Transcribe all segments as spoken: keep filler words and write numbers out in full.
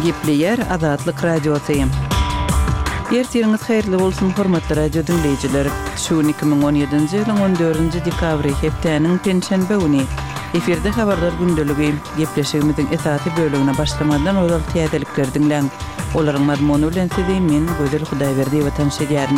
Gepleyer Azatlyk Radiosyny. Ertiňiz haýyrly bolsun hormatly radio dinleýijiler. Şu iki ming on ýedinji ýylyň on dördünji dekabry hepdeniň penşenbe güni efirde habarlar gündöligi gepleşigimiziň esasy bölügine başlamadan ol täzelikler dinleň. Olaryň mazmuny bilen sizi men Gözel Hudaýberdi we tanşydýaryn.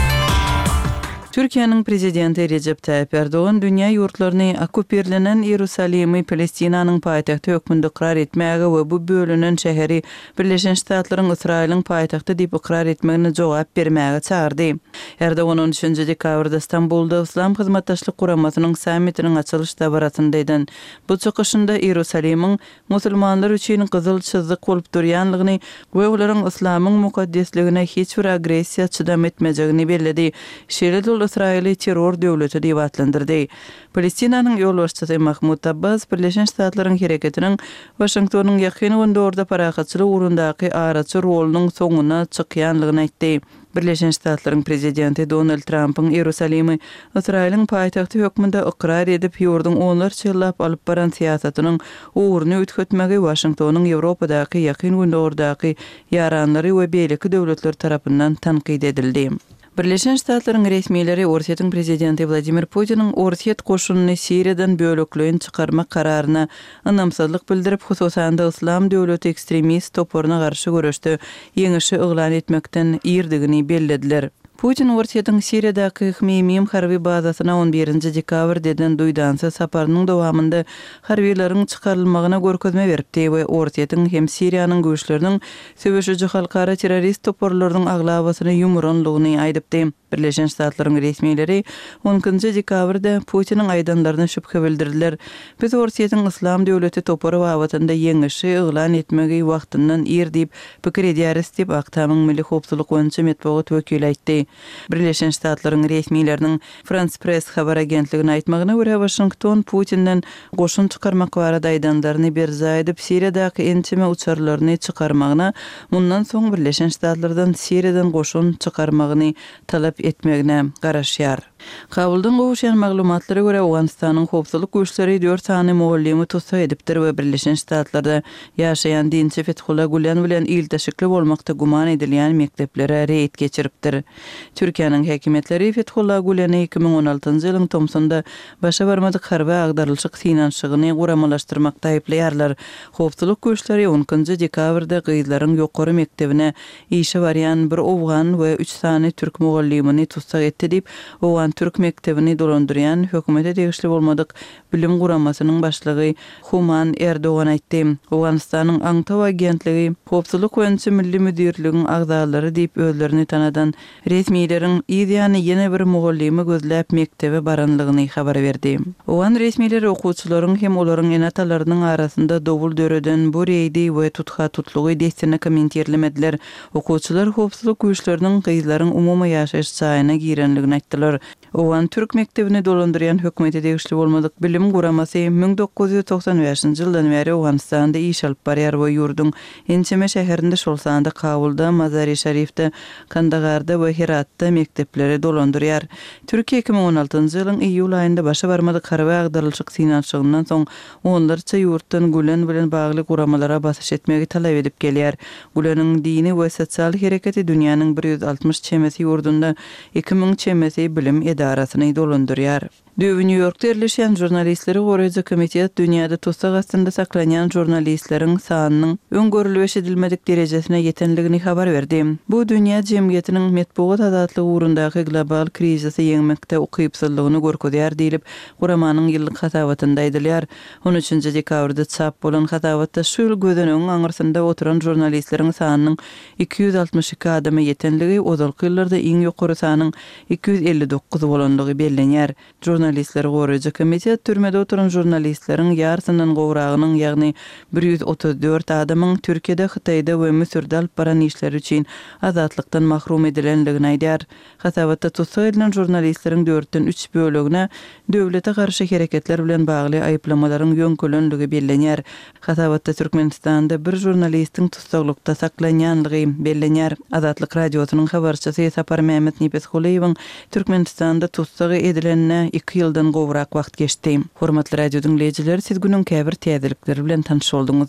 Türkiýanyň prezidenti Recep Tayyip Erdoğan dünýä ýurtlaryny okuperlenen Ýerusalimy Palestinanyň paýtagty hökmünde ikrar etmäge we bu bölünen şäheri Birleşen Ştatlaryň Israýlyň paýtagty diýip ikrar etmegine jogap bermäge çağırdy. Erdoğan on üçünji dekabrda Istanbulda Islam hyzmatdaşlyk guramasynyň sammitiniň açylış dabaratynda eden bu çykyşynda Ýerusalymyň musulmanlar üçin gyzyl çyzyk bolup durýanlygyny we olaryň islamyň mukaddesligine hiç bir agresiýa çydam etmejegini bellädi. Şeýle Israýly terror döwleti diýip atlandyrdy. Palestinanyň ýolbaşçysy Mahmud Abbas Birleşen Ştatlaryň hereketiniň Washingtonyň ýakyn gündörde paragatçylyk urundaky araçy rolunyň soňuna çykýanlygyny aýtdy. Birleşen Ştatlaryň prezidenti Donald Trump'ın Ýerusalimy Israýlyň paýtagty hökmünde ikrar edip ýurduň onlarça ýyllap alyp baran siýasatynyň uğruny ütkötmegi Washingtonyň Ýewropadaky ýakyn gündördaky ýaranlary we beýleki döwletler tarapyndan tanqid edildi. Birleşen Ştatlaryň resmiýetleri Orsiýetiň prezidenti Vladimir Putiniň Orsiýet goşunyny Siriýadan bölekleýin çykarmak kararyna ynamsazlyk bildirip, hususanda Islam döwleti ekstremist topuryna garşy görüşde ýeňişi yglan etmekden ýerdigini bellediler. Putin Orsiýetiň Siriýadaky Hmeymim harby bazasyna on birinji dekabr deden duýdansa saparynyň dowamında harbiýlaryň çykarylmagyna görkezme beripdi we Orsiýetiň hem Siriýanyň güýçleriniň söwüşüji halkara terrorist toporlarynyň aglabasyny ýumranlygyny aýdypdy. Birleşen Ştatlaryň resmiýetleri on ikinji dekabrda Putiniň aýdanlaryna şüphe bildirdiler. Biz Orsiýetiň Islam döwleti topory wagtynda ýeňişi yglan etmegi wagtyndan ýer diýip pikir edýäris diýip Aktamyň Milli Howpsuzlyk boýunça medeniýet wekili aýtdy. Birleşen Ştatlaryň resmiýetleriniň France Press habar agentligine aýtmagyna görä Washington Putinden goşun çykarmak barada aýdanlaryny berza edip Siriýadaky entime uçarlaryny çykarmagyna, mundan soň Birleşen Ştatlardan Siriýadan goşun çykarmagyny talap etmegine garaşýar. Kabuldan gowuşan maglumatlara görä Awganistanyň howpsuzlyk güýçleri dört sany muallimi tutsa edipdir we Birleşen Ştatlarda ýaşaýan dinçi Fethullah Gulen bilen ildeşikli bolmakda guman edilýän mekteplere reýt geçiripdir. Türkiýanyň häkimetleri Fethullah Gulen'i iki ming on altynji ýylyň Tomsonda başa barmadyk harby agdarylşyk finansygyny guramalaşdyrmakda aýplaýarlar. Howpsuzlyk güýçleri on ikinji dekabrda gyzlaryň ýokary mektebine işe barýan bir Awgan we üç sany türk muallimini tutsa etdi diýip Awgan türk mektebini dolandyrýan hökümete degişli bolmadyk bilim guramasynyň başlygy Human Erdoğan aýtdy. Awganistanyň Aňtaw agentligi Howpsuzlyk boýunça milli müdirligiň agzalary diýip özlerini tanadan resmiýetlerin ýa-da ýene bir muallimi gözläp mektebe baranlygyny habar berdi. Awgan resmiýetleri okuwçylaryň hem olaryň enatalarynyň arasynda dowul döreden bu reýdi we tutha tutlugy destine kommentirlemediler. Okuwçylar howpsuzlyk güýçleriniň gyzlaryň umumy ýaşaýyş çaýyna girenligini aýtdylar. Awgan türk mektebini dolandyrýan hökümete degişli bolmadyk bilim guramasy ming dokuz ýüz toksan beşinji ýyldan beri Awganistanda iş alyp barýar we ýurdun ençeme şäherinde şol sanda Kabulda, Mazar-ı Şerifde, Kandagarda we Heratda mektepleri dolandyrýar. Türkiýe iki ming on altynji ýylyň iýul aýynda başa barmadyk harby agdarylşyk finansygyňdan soň onlarça ýurtdan Gülen bilen bagly guramalara basyş etmegi talap edip gelýär. Güleniň dini we sosial hereketi dünýäniň bir ýüz altymyş çemesi ýurdunda iki ming çemesi bilim edarasyny dolandyrýar. New York'ta yerleşen jurnalistleri goraýjy komitet dünýäde tutsak astynda saklanýan jurnalistleriň sanynyň öňgörülýär edilmedik derejesine ýetenligini habar berdi. Bu dünýä jemgyýetiniň medeniýet azatlygy uğrundaky global krizisi ýeňmekde ukypsızlygyny görkezýär diýilip, guramanyň ýyllyk hatawatynda aýdylýar. on üçünji dekabrda çap bolan hatawatda şu ýyl gözenegiň aňyrsynda oturan jurnalistleriň sanynyň iki ýüz altymyş iki adama ýetenligi, ozalky ýyllarda iň ýokary sanyň iki ýüz elli dokuz bolanlygy bellenýär. Jurnalistleri goraýjy komitet türmede oturan jurnalistleriň ýarsynyň gowragynyň, ýagny bir ýüz otuz dört adamyň Türkiýede, Hytaýda we Misirde alyp baran işleri üçin azatlykdan mahrum edilenligini aýdýar. Hatawatda tutsak edilen jurnalistleriň dörtden üç bölegine döwlete garşy hereketler bilen bagly aýplamalaryň ýöňkelenligi bellenýär. Hatawatda Türkmenistanda bir jurnalistiň tutsaklykda saklanýanlygy bellenýär. Azatlyk radiosynyň habarçysy Sapar Mehmet Nipeshuleýewiň Türkmenistanda tutsagy edilenne iki ýyldan gowrak wagt geçdi. Hormatly radio dinleýijiler, siz günüň käbir täzelikleri bilen tanış bolduňyz.